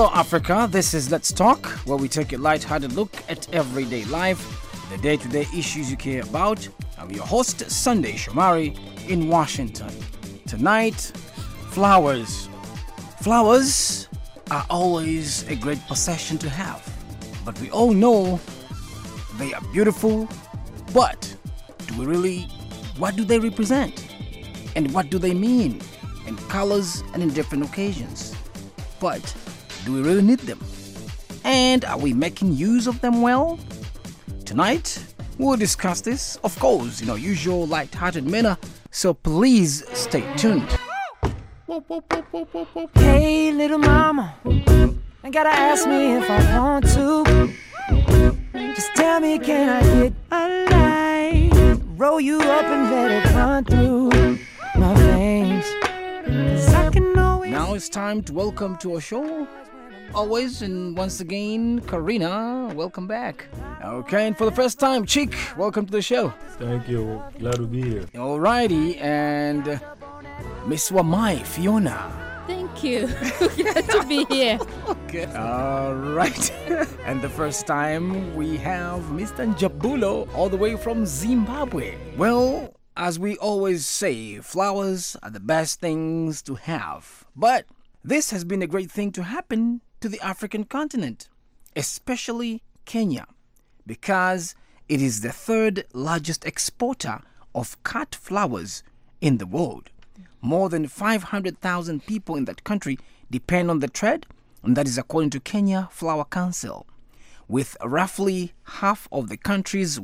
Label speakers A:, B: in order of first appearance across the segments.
A: Hello, Africa. This is Let's Talk, where we take a light-hearted look at everyday life, the day-to-day issues you care about. I'm your host, Sunday Shomari, in Washington. Tonight, flowers. Flowers are always a great possession to have, but we all know they are beautiful. But what do they represent? And what do they mean in colors and in different occasions? But do we really need them? And are we making use of them well? Tonight, we'll discuss this, of course, in our usual light-hearted manner, so please stay tuned.
B: Hey, little mama, you gotta ask me if I want to. Just tell me, can I get a light? Roll you up and let it run through my veins. 'Cause I can always...
A: Now it's time to welcome to our show, always and once again, Karina. Welcome back. Okay, and for the first time, Chick, welcome to the show.
C: Thank you. Glad to be here.
A: Alrighty, and Miss Wamai, Fiona.
D: Thank you. Glad to be here.
A: Okay. All right. And the first time we have Mr. Njabulo all the way from Zimbabwe. Well, as we always say, flowers are the best things to have. But this has been a great thing to happen to the African continent, especially Kenya, because it is the third largest exporter of cut flowers in the world. More than 500,000 people in that country depend on the trade, and that is according to Kenya Flower Council. With roughly half of the country's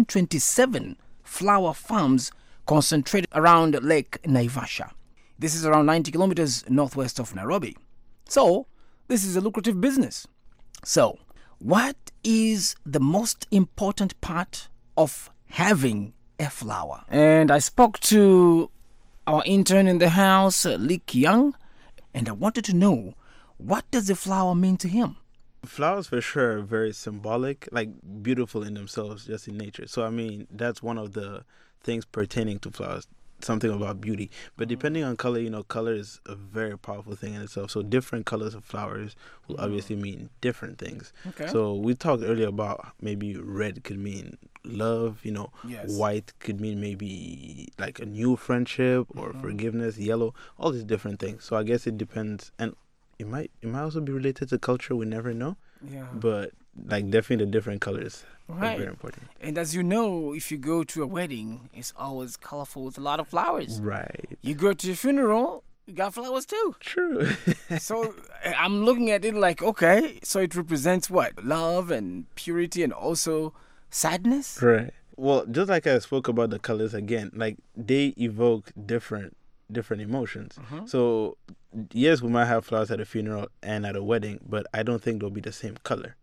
A: 127 flower farms concentrated around Lake Naivasha. This is around 90 kilometers northwest of Nairobi. So, this is a lucrative business. So, what is the most important part of having a flower? And I spoke to our intern in the house, Lick Young, and I wanted to know, what does a flower mean to him?
E: Flowers for sure are very symbolic, like beautiful in themselves, just in nature. So, I mean, that's one of the things pertaining to flowers, something about beauty. But depending on color, color is a very powerful thing in itself. So different colors of flowers will obviously mean different things.
A: Okay.
E: So we talked earlier about maybe red could mean love,
A: Yes.
E: White could mean maybe like a new friendship or forgiveness, yellow, all these different things. So I guess it depends, and it might also be related to culture, we never know.
A: Yeah.
E: But like definitely the different colors
A: Right.
E: are very important.
A: And as you know, if you go to a wedding, it's always colorful with a lot of flowers.
E: Right.
A: You go to a funeral, you got flowers too.
E: True.
A: So I'm looking at it like, okay, so it represents what? Love and purity and also sadness?
E: Right. Well, just like I spoke about the colors again, like they evoke different emotions. So yes, we might have flowers at a funeral and at a wedding, but I don't think they'll be the same color.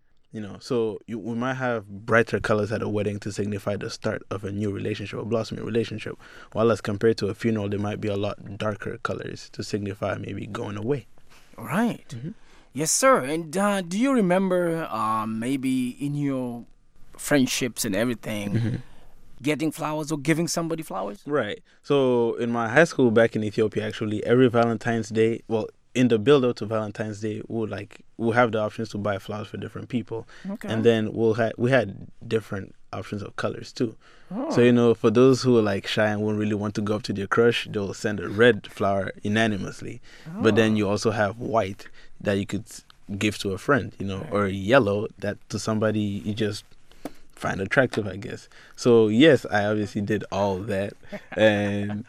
E: So we might have brighter colors at a wedding to signify the start of a new relationship, a blossoming relationship, while as compared to a funeral, there might be a lot darker colors to signify maybe going away.
A: Right. Yes, sir. And do you remember maybe in your friendships and everything, getting flowers or giving somebody flowers?
E: Right. So in my high school back in Ethiopia, actually, every Valentine's Day, in the build-up to Valentine's Day, we'll have the options to buy flowers for different people.
A: Okay.
E: And then we had different options of colors too. So, for those who are like shy and won't really want to go up to their crush, they'll send a red flower unanimously. But then you also have white that you could give to a friend, or yellow that to somebody you just find attractive, I guess. So yes, I obviously did all that. And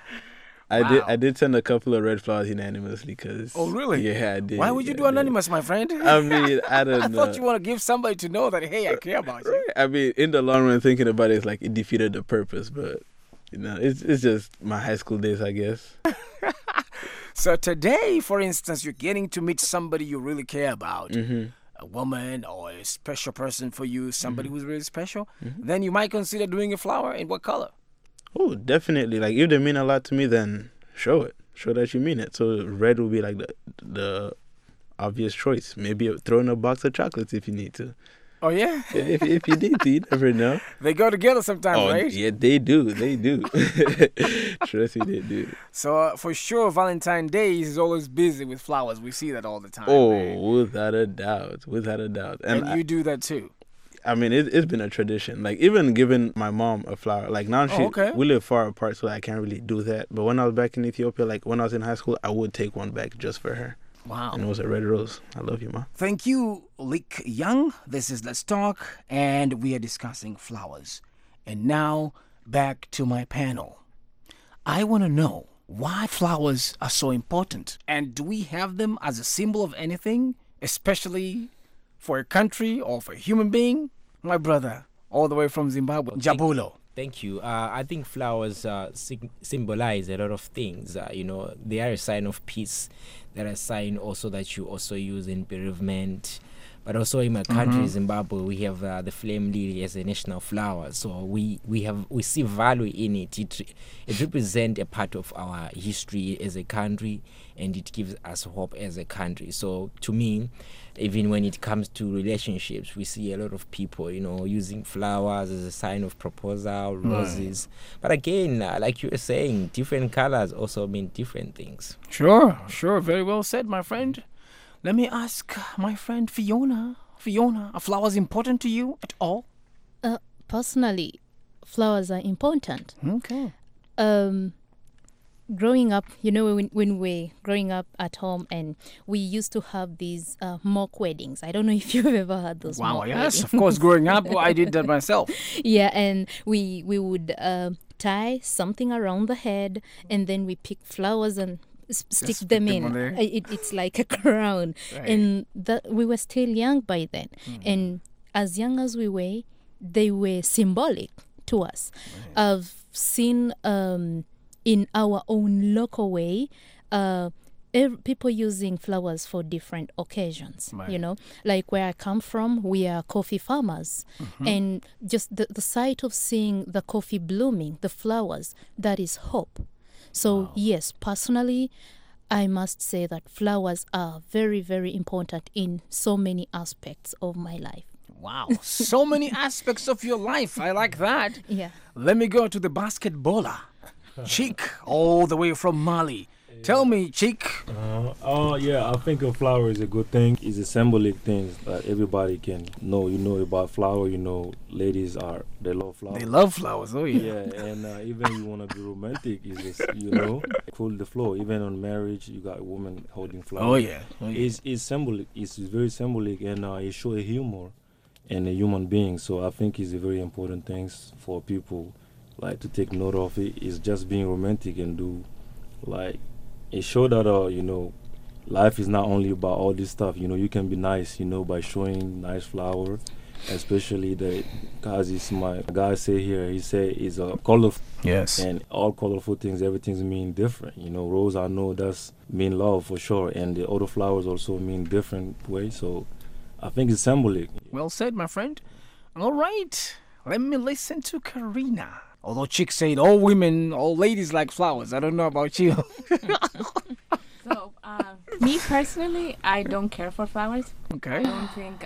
E: I did send a couple of red flowers unanimously because...
A: Oh, really?
E: Yeah, I did.
A: Why would you do anonymous, my friend?
E: I mean, I don't know.
A: I thought you want to give somebody to know that, hey, I care about you.
E: I mean, in the long run, thinking about it, it's like it defeated the purpose. But, it's just my high school days, I guess.
A: So today, for instance, you're getting to meet somebody you really care about. A woman or a special person for you, somebody who's really special. Then you might consider doing a flower in what color?
E: Oh, definitely. Like, if they mean a lot to me, then show it. Show that you mean it. So red will be like the obvious choice. Maybe throw in a box of chocolates if you need to.
A: Oh, yeah?
E: If you need to, you never know.
A: They go together sometimes,
E: Oh,
A: right?
E: yeah, they do. They do. Trust me, they do.
A: So, for sure, Valentine's Day is always busy with flowers. We see that all the time.
E: Oh,
A: man.
E: without a doubt. Without a doubt.
A: And you do that too.
E: I mean, it's been a tradition. Like, even giving my mom a flower. Like, now we live far apart, so I can't really do that. But when I was back in Ethiopia, like, when I was in high school, I would take one back just for her.
A: Wow.
E: And it was a red rose. I love you, Ma.
A: Thank you, Lick Young. This is Let's Talk, and we are discussing flowers. And now, back to my panel. I want to know why flowers are so important. And do we have them as a symbol of anything, especially for a country or for a human being? My brother, all the way from Zimbabwe, Jabulo.
F: Thank you. I think flowers symbolize a lot of things. They are a sign of peace. They're a sign also that you also use in bereavement. But also in my country, Zimbabwe, we have the flame lily as a national flower. So we see value in it. It represents a part of our history as a country, and it gives us hope as a country. So to me, even when it comes to relationships, we see a lot of people, using flowers as a sign of proposal, roses. But again, like you were saying, different colors also mean different things.
A: Sure. Very well said, my friend. Let me ask my friend Fiona. Fiona, are flowers important to you at all?
D: Personally, flowers are important.
A: Okay.
D: Growing up, when we're growing up at home, and we used to have these mock weddings. I don't know if you've ever had those.
A: Wow,
D: mock
A: yes,
D: weddings.
A: of course. Growing up, I did that myself.
D: Yeah, and we would tie something around the head, and then we pick flowers and stick them in. It's like a crown.
A: Right.
D: And we were still young by then. And as young as we were, they were symbolic to us. Right. I've seen in our own local way, people using flowers for different occasions. Right. Like where I come from, we are coffee farmers. And just the sight of seeing the coffee blooming, the flowers, that is hope. So, yes, personally, I must say that flowers are very, very important in so many aspects of my life.
A: Wow, so many aspects of your life. I like that.
D: Yeah.
A: Let me go to the basketballer, Chick, all the way from Mali. Tell me, Chick.
C: Yeah, I think a flower is a good thing. It's a symbolic thing that everybody can know. You know about flower, ladies they love flowers.
A: They love flowers, oh yeah.
C: Yeah, and even you want to be romantic, is just, cool the flow. Even on marriage, you got a woman holding flowers.
A: Oh yeah.
C: It's symbolic. It's very symbolic, and it shows a humor in a human being. So I think it's a very important thing for people to take note of it. It's just being romantic and do it show that life is not only about all this stuff. You can be nice, by showing nice flower, especially because it's my guy say here. He say it's a colorful.
A: Yes.
C: And all colorful things, everything's mean different. Rose, I know that's mean love for sure, and the other flowers also mean different ways. So I think it's symbolic.
A: Well said, my friend. All right, let me listen to Karina. Although Chick said all ladies like flowers. I don't know about you.
G: So, me personally, I don't care for flowers.
A: Okay.
G: I don't think.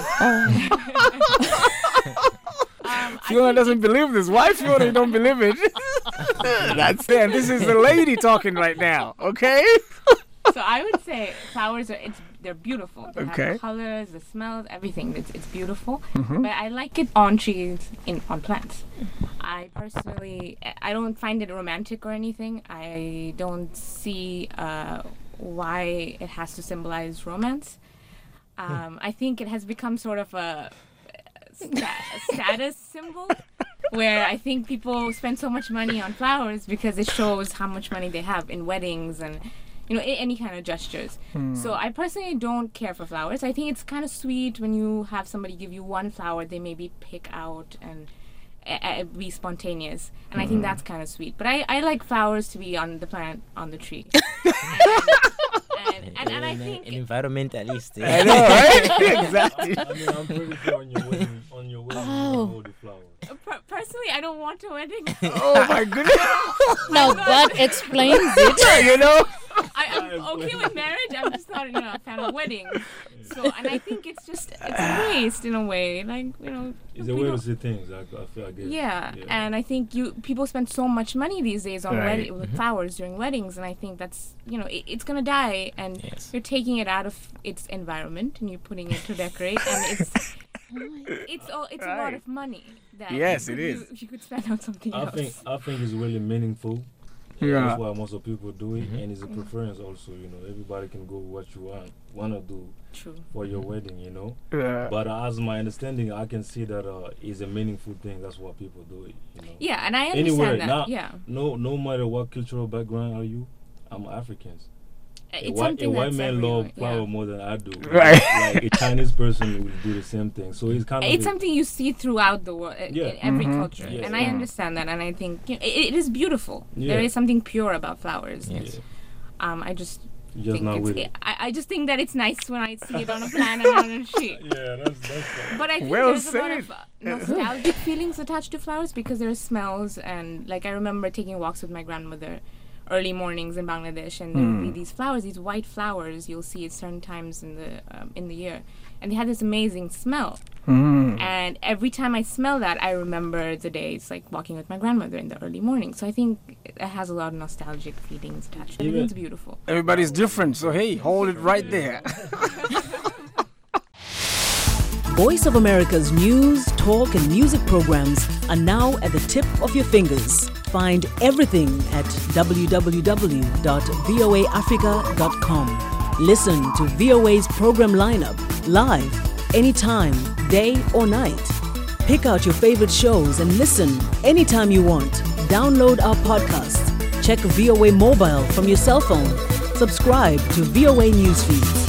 A: Fiona doesn't believe this. Why, Fiona, you don't believe it? That's it. This is the lady talking right now, okay?
G: So I would say flowers they're beautiful. They have
A: Okay.
G: the colors, the smells, everything. It's beautiful. But I like it on trees, on plants. I personally, I don't find it romantic or anything. I don't see why it has to symbolize romance. I think it has become sort of a status symbol, where I think people spend so much money on flowers because it shows how much money they have in weddings and any kind of gestures. So I personally don't care for flowers. I think it's kind of sweet when you have somebody give you one flower they maybe pick out and be spontaneous, and I think that's kind of sweet. But I like flowers to be on the plant, on the tree. and I think
F: an environmentalist.
A: I know, right? Exactly.
C: I mean, I'm pretty sure on your wedding you hold the flower.
G: personally, I don't want a wedding.
A: Oh my goodness.
D: Now that explains it.
A: You know?
G: I'm okay with marriage. I'm just not a fan of weddings. So, and I think it's a waste in a way. Like,
C: it's a way to see things. I feel I get it.
G: Yeah, and I think people spend so much money these days on with flowers during weddings, and I think that's it's gonna die, and you're taking it out of its environment and you're putting it to decorate, and it's a lot of money. That
A: it is.
G: You could spend on something else.
C: I think it's really meaningful.
A: Yeah.
C: That's why most of people do it, and it's a preference also. Everybody can go what you want to do for your wedding.
A: Yeah.
C: But as my understanding, I can see that it's a meaningful thing. That's why people do it.
G: Yeah, and I understand that.
C: No matter what cultural background are you, I'm Africans.
G: It's
C: a white man loves flower more than I do.
A: Right.
C: Like a Chinese person will do the same thing. So it's kind of
G: something you see throughout the world, in every culture, and I understand that, and I think it is beautiful. There is something pure about flowers.
C: Yes.
G: I just
C: Just not with it.
G: I just think that it's nice when I see it on a plan and on a sheet.
C: Yeah, that's
G: But I think there's a lot of nostalgic feelings attached to flowers because there are smells, and like I remember taking walks with my grandmother early mornings in Bangladesh, and there would be these flowers, these white flowers you'll see at certain times in the year, and they had this amazing smell. And every time I smell that, I remember the days like walking with my grandmother in the early morning. So I think it has a lot of nostalgic feelings attached to it. It's beautiful.
A: Everybody's different, so hey, hold it right there.
H: Voice of America's news, talk, and music programs are now at the tip of your fingers. Find everything at www.voaafrica.com. Listen to VOA's program lineup live, anytime, day or night. Pick out your favorite shows and listen anytime you want. Download our podcasts. Check VOA Mobile from your cell phone. Subscribe to VOA Newsfeeds.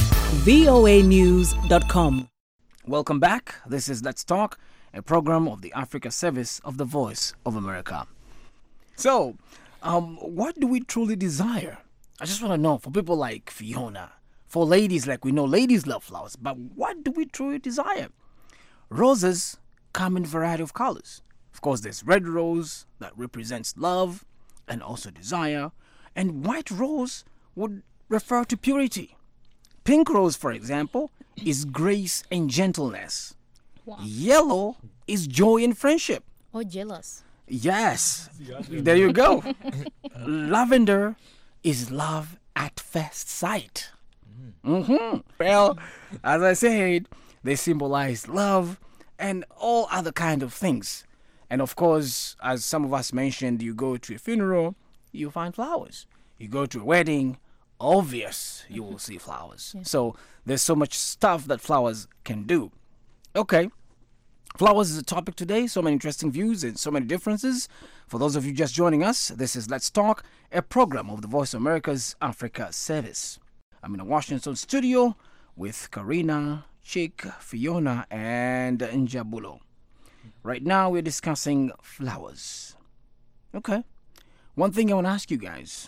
H: voanews.com.
A: Welcome back. This is Let's Talk, a program of the Africa Service of the Voice of America. So, what do we truly desire? I just want to know, for people like Fiona, for ladies, like we know ladies love flowers, but what do we truly desire? Roses come in a variety of colors. Of course, there's red rose that represents love and also desire, and white rose would refer to purity. Pink rose, for example, is grace and gentleness.
D: Wow.
A: Yellow is joy and friendship.
D: Oh, jealous.
A: Yes, there you go. Lavender is love at first sight. Well, as I said, they symbolize love and all other kind of things. And of course, as some of us mentioned, you go to a funeral, you find flowers. You go to a wedding, obvious, you will see flowers.
D: Yes.
A: So there's so much stuff that flowers can do. Okay. Flowers is a topic today, so many interesting views and so many differences. For those of you just joining us, this is Let's Talk, a program of the Voice of America's Africa Service. I'm in a Washington studio with Karina, Chick, Fiona, and Njabulo. Right now, we're discussing flowers. Okay. One thing I want to ask you guys.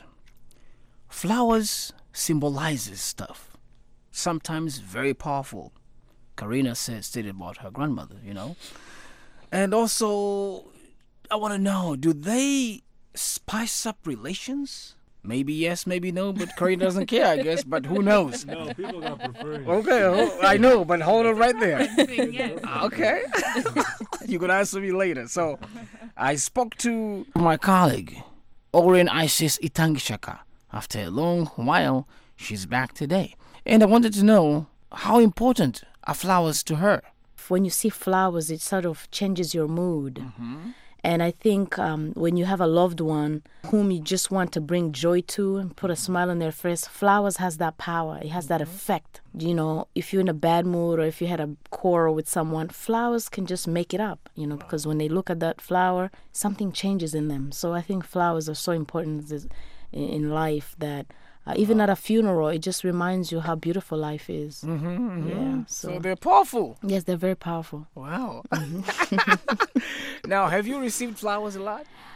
A: Flowers symbolizes stuff. Sometimes very powerful. Karina stated about her grandmother, And also, I want to know, do they spice up relations? Maybe yes, maybe no, but Karina doesn't care, I guess, but who knows?
C: No, people are preferring.
A: Okay, I know, but hold it right there.
G: Yes.
A: Okay. You can answer me later. So, I spoke to my colleague, Oren Isis Itangishaka. After a long while, she's back today. And I wanted to know, how important are flowers to her?
I: When you see flowers, it sort of changes your mood. And I think when you have a loved one whom you just want to bring joy to and put a smile on their face, flowers has that power. It has that effect. If you're in a bad mood or if you had a quarrel with someone, flowers can just make it up, because when they look at that flower, something changes in them. So I think flowers are so important in life that even at a funeral, it just reminds you how beautiful life is. Yeah.
A: So they're powerful.
I: Yes, they're very powerful.
A: Wow. Now, have you received flowers a lot?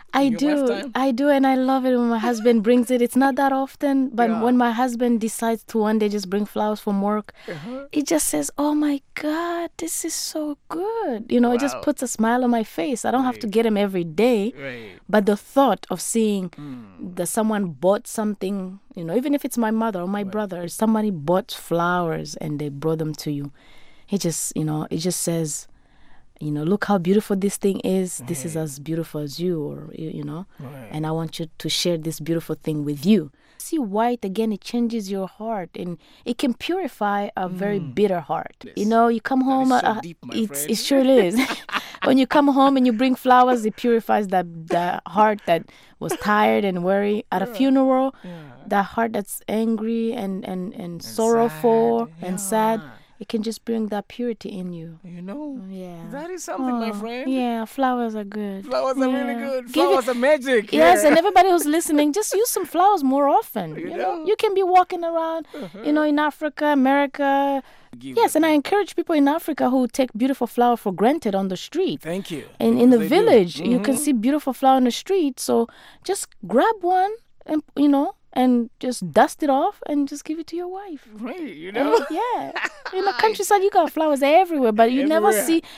I: I
A: in your
I: do.
A: lifetime?
I: I do, and I love it when my husband brings it. It's not that often, but
A: Yeah.
I: when my husband decides to one day just bring flowers from work,
A: Uh-huh.
I: he just says, "Oh my God, this is so good." You know, it just
A: Wow.
I: puts a smile on my face. I don't have to get him every day,
A: Right.
I: but the thought of seeing
A: Mm.
I: that someone bought something, you know, even if it's my mother or my brother, somebody bought flowers and they brought them to you. It just says, you know, look how beautiful this thing is. This is as beautiful as you, or, you know,
A: Right.
I: and I want you to share this beautiful thing with you. See, white, again, it changes your heart and it can purify a very bitter heart. You know, you come home,
A: is so deep, my friend.
I: it sure is. When you come home and you bring flowers, it purifies the heart that was tired and worried at a funeral, that heart that's angry and sorrowful
A: sad,
I: and sad.
A: yeah.
I: It can just bring that purity in you.
A: You know,
I: Yeah.
A: that is something, my
I: Oh,
A: friend.
I: Yeah, flowers are good.
A: Flowers are really
I: Yeah.
A: good.
I: Give
A: Flowers are magic.
I: Yes,
A: yeah.
I: and everybody who's listening, just use some flowers more often.
A: You
I: You
A: know?
I: know, you can be walking around, you know, in Africa, America.
A: Give
I: Yes,
A: it.
I: and I encourage people in Africa who take beautiful flower for granted on the street.
A: Thank you.
I: And in the
A: Because they do.
I: village, you can
A: Mhm.
I: see beautiful flower on the street. So just grab one and, you know, and just dust it off and just give it to your wife.
A: Right, you know.
I: And, yeah, in the countryside you got flowers everywhere, but you never
A: Everywhere.
I: see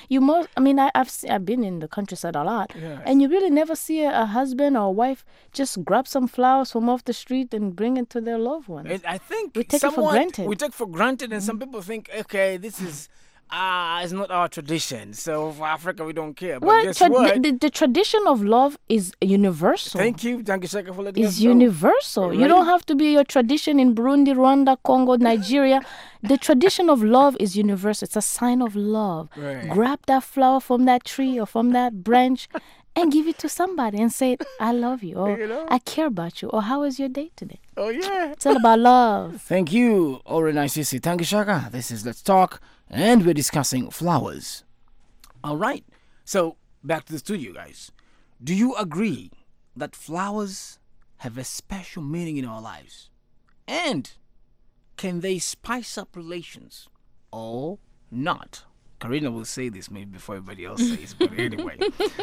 I: I've been in the countryside a lot,
A: Yes.
I: and you really never see a husband or a wife just grab some flowers from off the street and bring it to their loved ones.
A: And I think
I: We take it for
A: somewhat
I: granted.
A: we take for granted, and some people think, okay, this is it's not our tradition. So for Africa, we don't care. But
I: Well,
A: guess what?
I: the tradition of love is universal.
A: Thank you, Shaka, for letting us
I: Is
A: know.
I: universal. You don't have to be your tradition in Burundi, Rwanda, Congo, Nigeria. The tradition of love is universal. It's a sign of love.
A: Right.
I: Grab that flower from that tree or from that branch and give it to somebody and say, I love you, or
A: You know?
I: I care about you, or how was your day today?
A: Oh yeah.
I: It's all about love.
A: Thank you, Oren Isisi Shaka. This is Let's Talk, and we're discussing flowers. All right. So back to the studio, guys. Do you agree that flowers have a special meaning in our lives? And can they spice up relations or not? Karina will say this maybe before everybody else says, but anyway.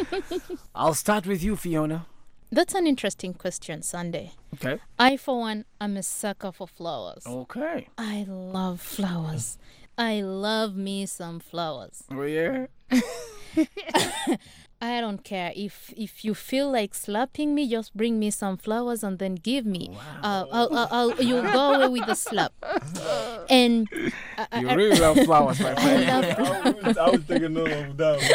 A: I'll start with you, Fiona.
D: That's an interesting question, Sunday.
A: Okay.
D: I, for one, am a sucker for flowers.
A: Okay.
D: I love flowers. I love me some flowers.
A: Oh, yeah?
D: I don't care if you feel like slapping me, just bring me some flowers and then give me. You'll go away with the slap. And
A: You really love flowers, my friend.
C: I was taking note of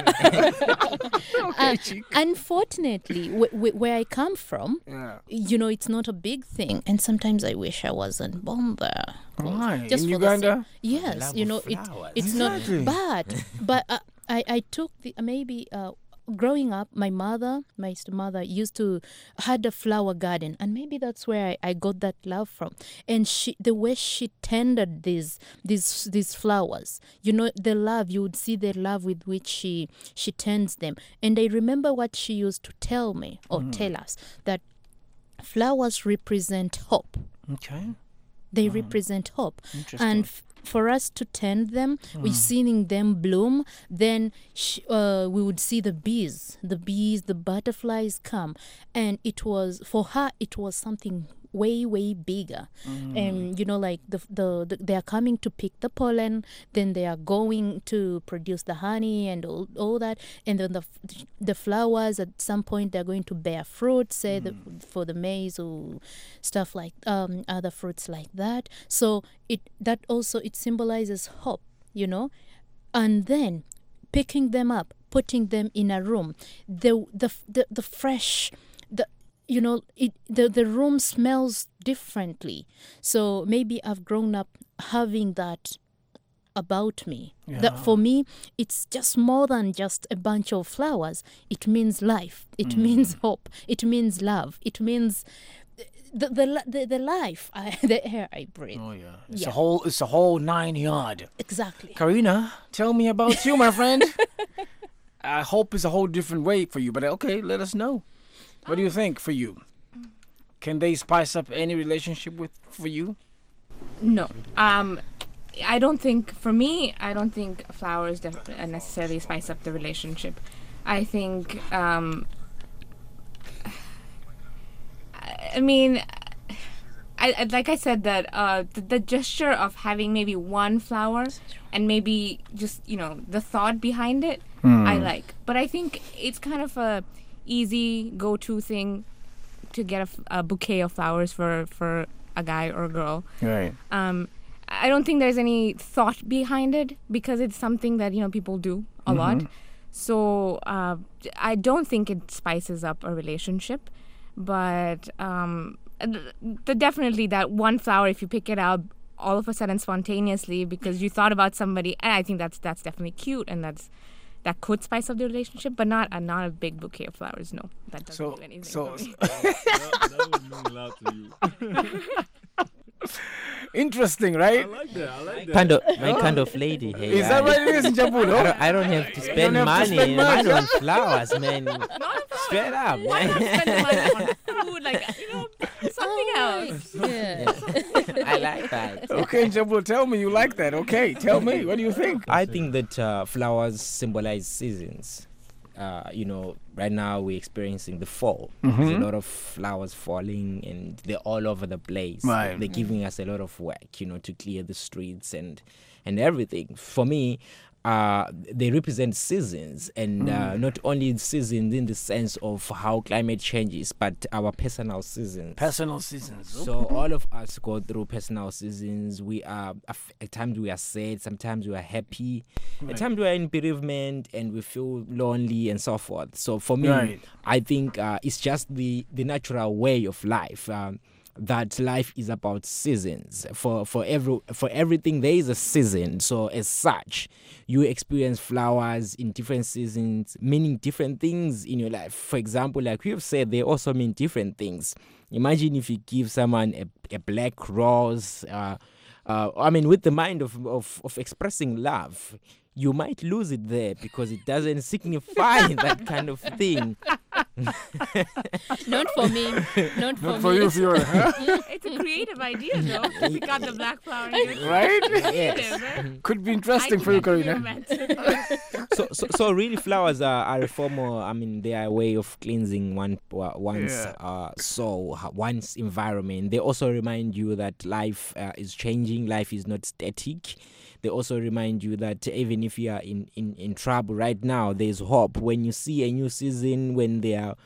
C: that.
D: Unfortunately, where I come from,
A: Yeah.
D: you know, it's not a big thing, and sometimes I wish I wasn't born there.
A: Why? In
D: for the sake-
A: Uganda?
D: Yes,
F: love
D: you
F: of
D: know,
F: flowers.
D: it's
A: Exactly.
D: not bad. But I took the growing up, my mother used to had a flower garden, and maybe that's where I got that love from. And the way she tended these flowers, you know, the love, you would see the love with which she tends them. And I remember what she used to tell me or tell us, that flowers represent hope.
A: Okay.
D: They represent hope.
A: Interesting.
D: And for us to tend them, we're seeing them bloom, then we would see the bees, the butterflies come. And for her, it was something way, way bigger. And, you know, like they are coming to pick the pollen, then they are going to produce the honey and all that. And then the flowers, at some point, they're going to bear fruit, say for the maize or stuff like other fruits like that. So it symbolizes hope, you know. And then picking them up, putting them in a room, the fresh, you know, the room smells differently. So maybe I've grown up having that about me. That for me, it's just more than just a bunch of flowers. It means life. It means hope. It means love. It means the life, the air I breathe.
A: Oh yeah.
D: Yeah.
A: It's a whole 9 yard.
D: Exactly.
A: Karina, tell me about you, my friend. I hope it's a whole different way for you, but okay, let us know. What do you think for you? Can they spice up any relationship for you?
G: No. I don't think flowers necessarily spice up the relationship. I think I mean, I like I said that the gesture of having maybe one flower and maybe just, you know, the thought behind it, I like. But I think it's kind of a easy go-to thing to get a bouquet of flowers for a guy or a girl.
A: Right.
G: I don't think there's any thought behind it because it's something that, you know, people do a lot. So I don't think it spices up a relationship. But definitely that one flower, if you pick it out all of a sudden spontaneously because you thought about somebody, and I think that's definitely cute, and that could spice up the relationship, but not a big bouquet of flowers. No, that doesn't do anything. for me.
C: that would mean a lot to you.
A: Interesting, right?
C: I like that.
F: My kind of lady. Hey,
A: Is that right, ladies and gentlemen?
F: I don't have to spend
A: have to
F: money.
A: spend money.
F: On flowers, man. Straight up,
G: Why
F: man.
G: not spend money on food, like, you know, something else?
D: Yeah.
F: I like that.
A: Okay, Jabulo, tell me you like that. Okay, tell me. What do you think?
F: I think that flowers symbolize seasons. You know, right now we're experiencing the fall. There's a lot of flowers falling, and they're all over the place.
A: Right.
F: They're giving us a lot of work, you know, to clear the streets and everything. For me, they represent seasons, and not only seasons in the sense of how climate changes, but our personal seasons.
A: Personal seasons.
F: So all of us go through personal seasons. We are at times we are sad, sometimes we are happy, at times we are in bereavement and we feel lonely and so forth. So for me, I think it's just the natural way of life. That life is about seasons. For everything there is a season. So as such, you experience flowers in different seasons, meaning different things in your life. For example, like we have said, they also mean different things. Imagine if you give someone a black rose. I mean, with the mind of expressing love, you might lose it there because it doesn't signify that kind of thing.
D: Not for me. Not
A: For you, Fiona. Huh?
G: It's a creative idea, though. We got the black flower.
A: Right?
F: Yes.
A: Could be interesting for you, Karina.
F: So really, flowers are a form of, I mean, they are a way of cleansing one's soul, one's environment. They also remind you that life is changing. Life is not static. They also remind you that even if you are in trouble right now, there's hope. When you see a new season, when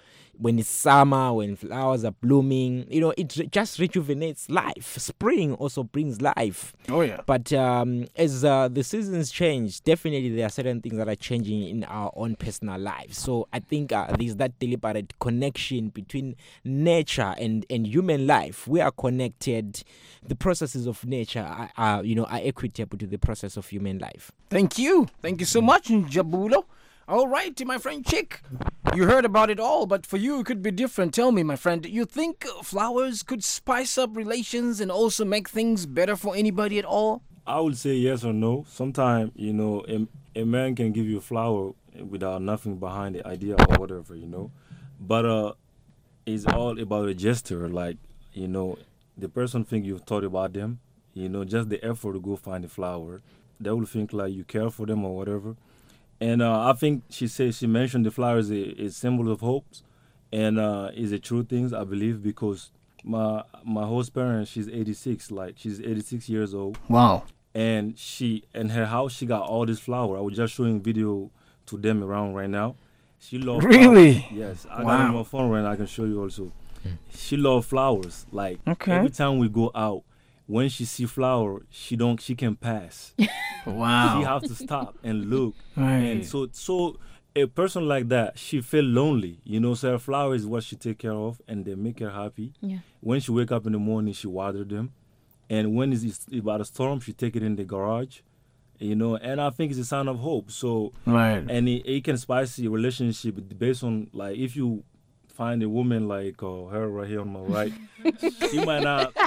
F: it's summer, when flowers are blooming, you know, it just rejuvenates life. Spring also brings life.
A: Oh, yeah.
F: But as the seasons change, definitely there are certain things that are changing in our own personal lives. So I think there's that deliberate connection between nature and human life. We are connected. The processes of nature are equitable to the process of human life.
A: Thank you. Thank you so much, Jabulo. All right, my friend Chick. You heard about it all, but for you it could be different. Tell me, my friend, you think flowers could spice up relations and also make things better for anybody at all?
C: I would say yes or no. Sometimes, you know, a man can give you a flower without nothing behind the idea or whatever, you know. But it's all about a gesture. Like, you know, the person think you've thought about them, you know, just the effort to go find the flower. They will think like you care for them or whatever. And I think she mentioned the flower is a symbol of hopes, and is a true thing, I believe, because my host parent, she's 86, like she's 86 years old.
A: Wow.
C: And she in her house she got all this flower. I was just showing video to them around right now. She loves
A: really
C: flowers. Yes, I got it on my phone right now. I can show you also. She loves flowers. Like every time we go out, when she see flower, she can pass.
A: Wow.
C: She have to stop and look.
A: Right.
C: And so a person like that, she feel lonely. You know, so her flower is what she take care of, and they make her happy.
D: Yeah.
C: When she wake up in the morning, she water them. And when it's about a storm, she take it in the garage. You know, and I think it's a sign of hope. So,
A: right.
C: And it can spice your relationship based on, like, if you find a woman like her right here on my right, it might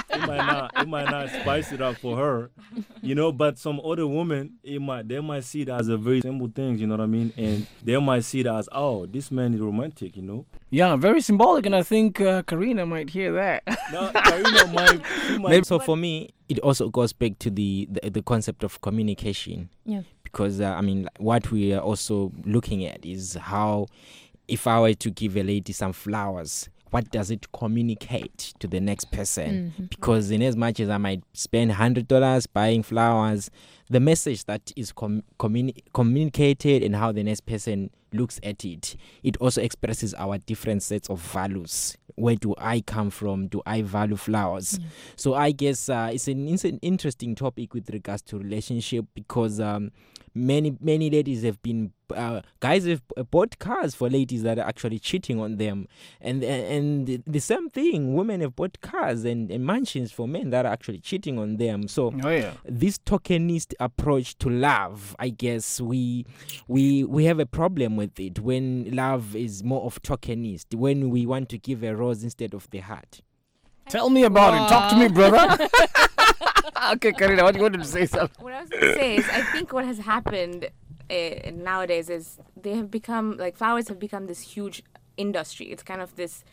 C: not spice it up for her, you know. But some other women, they might see it as a very simple thing, you know what I mean? And they might see it as, oh, this man is romantic, you know.
A: Yeah, very symbolic, and I think Karina might hear that.
C: No, Karina might.
F: So for me, it also goes back to the concept of communication.
D: Yeah.
F: Because I mean, what we are also looking at is how, if I were to give a lady some flowers, what does it communicate to the next person? Because in as much as I might spend $100 buying flowers, the message that is communicated and how the next person looks at it, it also expresses our different sets of values. Where do I come from? Do I value flowers? So I guess it's an interesting topic with regards to relationship, because many ladies have been guys have bought cars for ladies that are actually cheating on them, and the same thing, women have bought cars and mansions for men that are actually cheating on them. So this tokenist approach to love, I guess we have a problem with it when love is more of tokenist, when we want to give a rose instead of the heart.
A: Tell me about it. Talk to me, brother. Okay, Karina, what you wanted to say? Something?
G: What I was going to say is, I think what has happened nowadays is they have become, like, flowers have become this huge industry. It's kind of this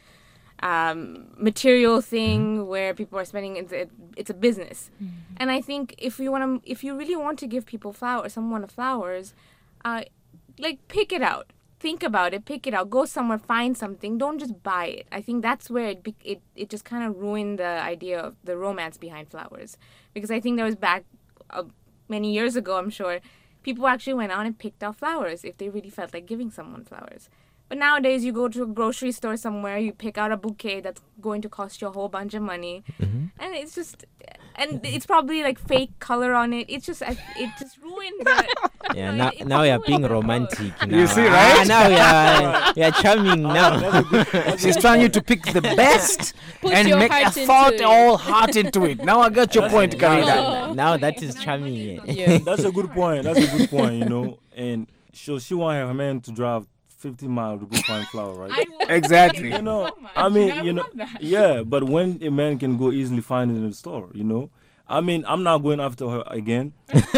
G: material thing where people are spending. It's a business, and I think if you really want to give people someone flowers, like, pick it out. Think about it, pick it out, go somewhere, find something. Don't just buy it. I think that's where it just kind of ruined the idea of the romance behind flowers. Because I think there was back many years ago, I'm sure, people actually went out and picked out flowers if they really felt like giving someone flowers. But nowadays, you go to a grocery store somewhere, you pick out a bouquet that's going to cost you a whole bunch of money, and it's just, and it's probably like fake color on it. It just ruined the.
F: Yeah, now you're being romantic. Now.
A: You see, right?
F: Now you're charming now.
A: She's trying you to pick the best and make a heart into it. Now I got your point, Karina.
F: Now that is charming.
C: Yeah. That's a good point. You know. And so she want her man to drive 50 miles to go find flower, right?
A: Exactly.
C: You know, I mean, you know, yeah, but when a man can go easily find it in the store, you know, I mean, I'm not going after her again.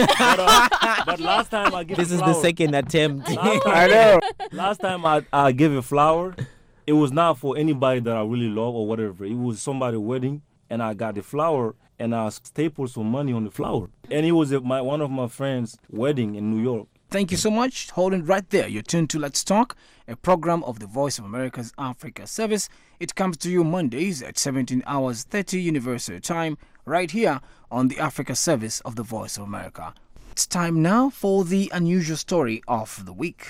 C: but last time I gave
F: this is the second attempt.
A: I know.
C: Last time I gave a flower, it was not for anybody that I really love or whatever. It was somebody's wedding, and I got the flower, and I stapled some money on the flower. And it was one of my friends' wedding in New York.
A: Thank you so much. Hold it right there. You're tuned to Let's Talk, a program of the Voice of America's Africa Service. It comes to you Mondays at 17 hours 30 Universal Time, right here on the Africa Service of the Voice of America. It's time now for the unusual story of the week.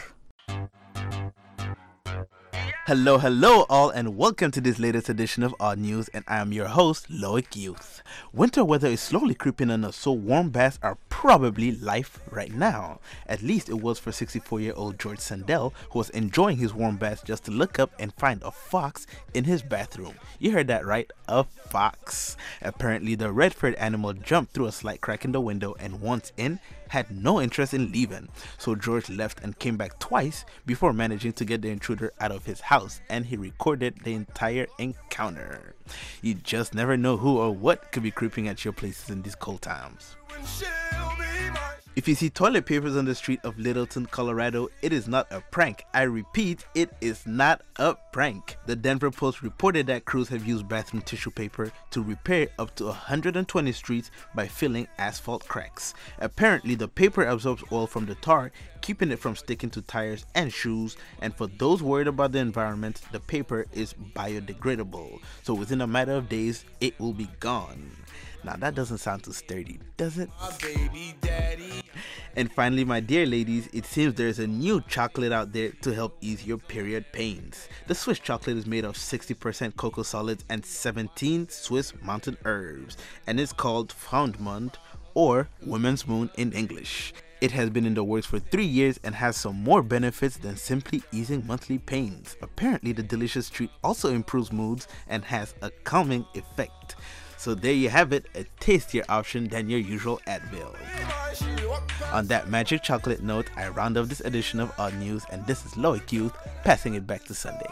E: Hello all, and welcome to this latest edition of Odd News, and I am your host, Loic Youth. Winter weather is slowly creeping on us, so warm baths are probably life right now. At least it was for 64-year-old George Sandell, who was enjoying his warm bath just to look up and find a fox in his bathroom. You heard that right, a fox. Apparently the red-furred animal jumped through a slight crack in the window, and once in, had no interest in leaving, so George left and came back twice before managing to get the intruder out of his house, and he recorded the entire encounter. You just never know who or what could be creeping at your places in these cold times. If you see toilet papers on the street of Littleton, Colorado, it is not a prank. I repeat, it is not a prank. The Denver Post reported that crews have used bathroom tissue paper to repair up to 120 streets by filling asphalt cracks. Apparently, the paper absorbs oil from the tar, keeping it from sticking to tires and shoes, and for those worried about the environment, the paper is biodegradable. So within a matter of days, it will be gone. Now that doesn't sound too sturdy, does it? Baby daddy. And finally, my dear ladies, it seems there's a new chocolate out there to help ease your period pains. The Swiss chocolate is made of 60% cocoa solids and 17 Swiss mountain herbs, and it's called Foundmund, or Women's Moon in English. It has been in the works for 3 years and has some more benefits than simply easing monthly pains. Apparently, the delicious treat also improves moods and has a calming effect. So there you have it, a tastier option than your usual Advil. On that magic chocolate note, I round up this edition of Odd News, and this is Loic Youth, passing it back to Sunday.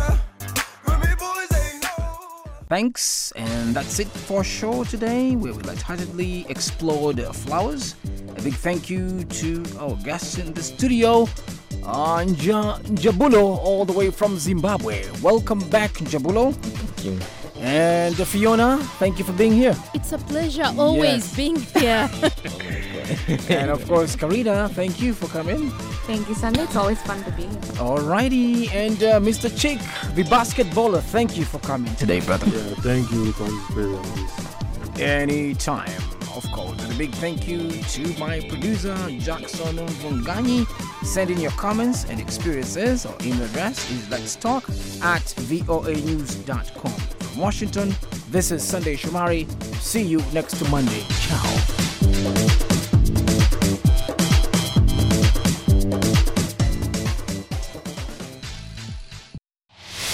A: Thanks, and that's it for show today, where we lightheartedly explored flowers. A big thank you to our guests in the studio, Njabulo, all the way from Zimbabwe. Welcome back, Njabulo.
F: Thank you.
A: And Fiona, thank you for being here.
D: It's a pleasure always being here.
A: And of course, Karina, thank you for coming.
G: Thank you, Sunday. It's always fun to be here.
A: Alrighty, and Mr. Chick, the basketballer, thank you for coming today, brother.
C: Yeah, thank you for participating on this.
A: Anytime, of course. And a big thank you to my producer, Jackson Vunganyi. Send in your comments and experiences. Our email address is letstalk@voanews.com. From Washington, this is Sunday Shomari. See you next Monday. Ciao.